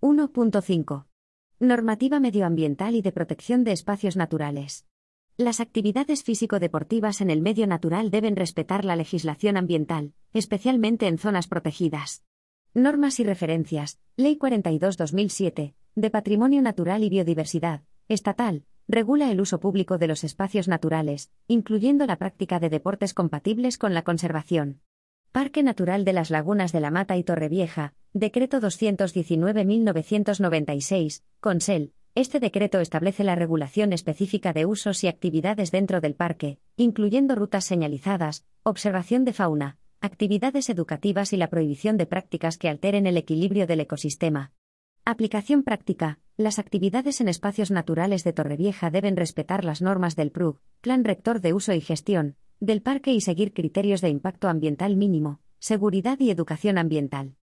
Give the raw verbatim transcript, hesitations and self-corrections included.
uno punto cinco. Normativa medioambiental y de protección de espacios naturales. Las actividades físico-deportivas en el medio natural deben respetar la legislación ambiental, especialmente en zonas protegidas. Normas y referencias. Ley cuarenta y dos barra dos mil siete, de Patrimonio Natural y Biodiversidad, estatal, regula el uso público de los espacios naturales, incluyendo la práctica de deportes compatibles con la conservación. Parque Natural de las Lagunas de la Mata y Torrevieja, Decreto doscientos diecinueve barra mil novecientos noventa y seis, Consell. Este decreto establece la regulación específica de usos y actividades dentro del parque, incluyendo rutas señalizadas, observación de fauna, actividades educativas y la prohibición de prácticas que alteren el equilibrio del ecosistema. Aplicación práctica. Las actividades en espacios naturales de Torrevieja deben respetar las normas del P R U, Plan Rector de Uso y Gestión, del parque y seguir criterios de impacto ambiental mínimo, seguridad y educación ambiental.